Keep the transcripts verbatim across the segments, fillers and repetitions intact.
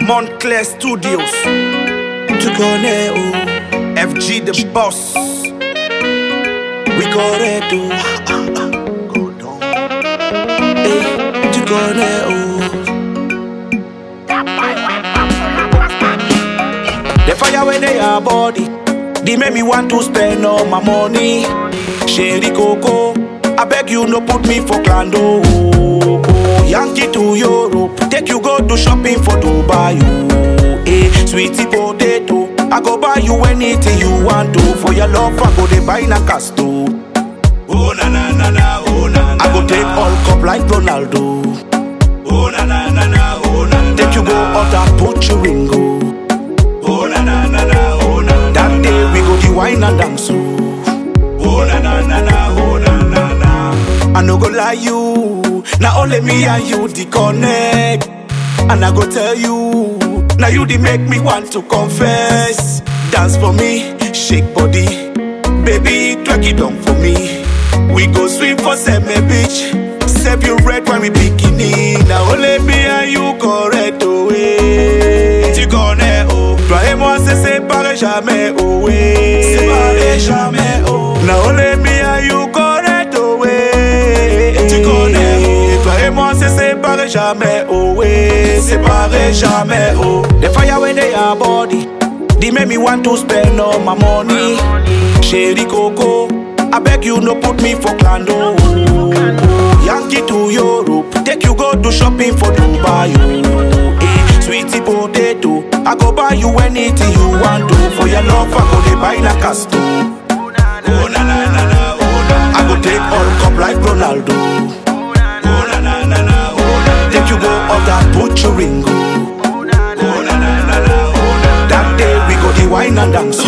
Montclair Studios. Tu connais où? F G the boss. We connais tout. Hey, tu connais où? The fire when they are body, they make me want to spend all my money. Sherry Coco, I beg you no put me for Clando. Yankee to Europe, take you go to shopping for Dubai. Hey, sweetie potato, I go buy you anything you want to. For your love, I go to buy na casto. Oh na na na na, oh na na. I go take all cup like Ronaldo. Oh na na na na, oh na na. Take you go out and put your ringo. Oh na na na na, oh na na. That day we go the wine and dance. Oh na na na na, oh na na na. I no go lie you, now only me and you the connect. And I go tell you, now you the make me want to confess. Dance for me, shake body, baby twerk it down for me. We go swim for Seme Beach, save you red when we bikini. Now only me and you correct away. Tu connais oh, toi et moi c'est séparé jamais oh ouais. Séparé jamais oh. Now only me and you correct away. Tu connais oh, toi et moi c'est séparé jamais oh ouais. Séparé jamais oh. The fire when they are body, they make me want to spend all my money. Sherry Coco, I beg you no put me for Clando. Yankee to Europe, take you go to shopping for Dubai. Hey, sweetie potato, I go buy you anything you want to. For your love, I go to buy na casto. Oh na na na na, oh na. I go take all cup like Ronaldo. Oh na na na na, oh na. Take you go out and put your ringo. Oh na na na na, oh na. That day we go the wine and dance.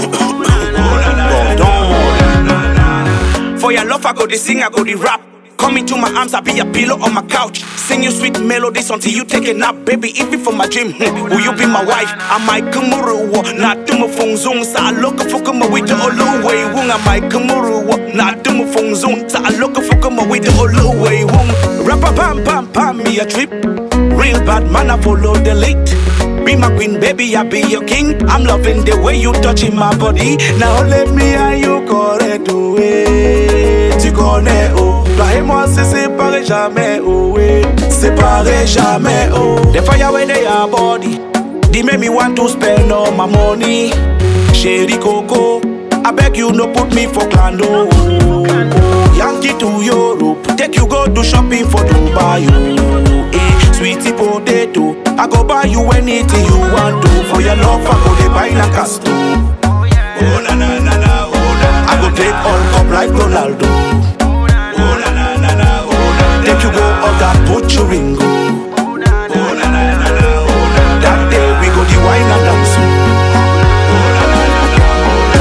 For your love, I go the sing, I go the rap. Come into my arms, I be a pillow on my couch. Sing you sweet melodies until you take a nap. Baby, even for my dream, hmm, will you be my wife? I might come not do my phone zoom. So I look for come with the old way. Wung, I might come not do my phone zoom. So I look for come with the old way. Wung, rapper pam pam pam, me a trip. Real bad man, I follow the lead. Be my queen, baby, I be your king. I'm loving the way you touching my body. Now let me and you correct away. Tu connais oh, toi et moi c'est séparé jamais oh ouais. Séparé jamais oh. The fire when they are body, they make me want to spend all my money. Sherry Coco, I beg you no put me for Clando. Yankee to Europe, take you go to shopping for Dubai. Hey, sweetie potato, I go buy you anything you want to. For your love, I go to buy na casto. Oh na na na na, oh na. I go take all cup like Ronaldo. Oh na na na na, oh na. Take you go out and put your ringo. Oh na na na na, oh na. That day we go the wine and dance. Oh na na na na, oh na.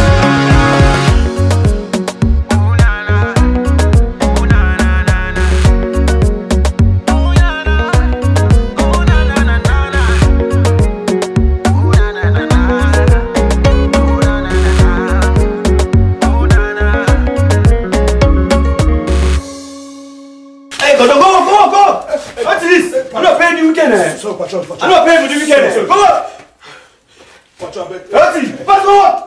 Oh na na, oh na na na na. Oh na na, oh na na na na. Oh na na na na. Oh na na na. Oh na na. Hey, go go go go! What is this? I'm not paying the weekend. Eh? So, watch out, watch out. I'm not paying for the weekend. Go on! Watch out, baby. Let's see. Let's go.